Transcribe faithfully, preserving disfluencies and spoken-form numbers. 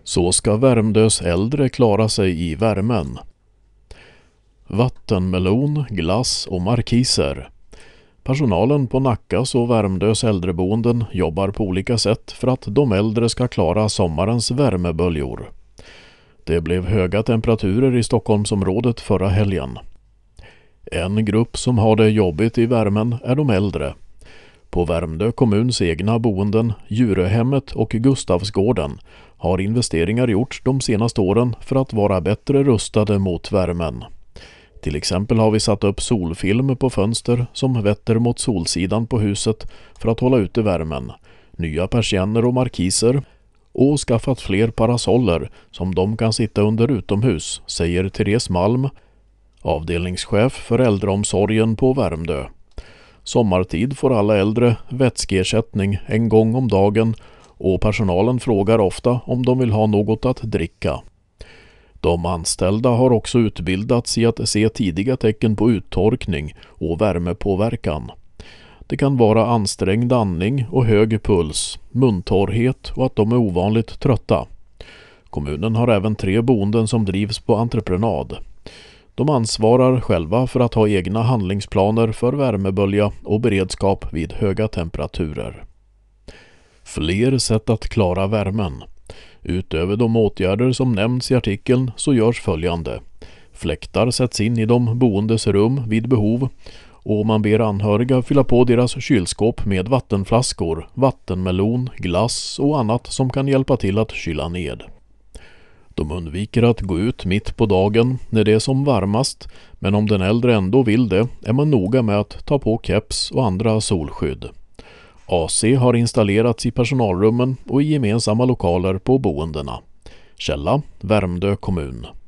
Så ska Värmdös äldre klara sig i värmen. Vattenmelon, glass och markiser. Personalen på Nackas och Värmdös äldreboenden jobbar på olika sätt för att de äldre ska klara sommarens värmeböljor. Det blev höga temperaturer i Stockholmsområdet förra helgen. En grupp som har det jobbigt i värmen är de äldre. På Värmdö kommuns egna boenden, Djurehemmet och Gustavsgården, har investeringar gjorts de senaste åren för att vara bättre rustade mot värmen. Till exempel har vi satt upp solfilm på fönster som vetter mot solsidan på huset för att hålla ute värmen, nya persienner och markiser och skaffat fler parasoller som de kan sitta under utomhus, säger Therese Malm, avdelningschef för äldreomsorgen på Värmdö. Sommartid får alla äldre vätskeersättning en gång om dagen och personalen frågar ofta om de vill ha något att dricka. De anställda har också utbildats i att se tidiga tecken på uttorkning och värmepåverkan. Det kan vara ansträngd andning och hög puls, muntorrhet och att de är ovanligt trötta. Kommunen har även tre boenden som drivs på entreprenad. De ansvarar själva för att ha egna handlingsplaner för värmebölja och beredskap vid höga temperaturer. Fler sätt att klara värmen. Utöver de åtgärder som nämns i artikeln så görs följande. Fläktar sätts in i de boendes rum vid behov och man ber anhöriga fylla på deras kylskåp med vattenflaskor, vattenmelon, glass och annat som kan hjälpa till att kyla ned. De undviker att gå ut mitt på dagen när det är som varmast, men om den äldre ändå vill det är man noga med att ta på keps och andra solskydd. A C har installerats i personalrummen och i gemensamma lokaler på boendena. Källa: Värmdö kommun.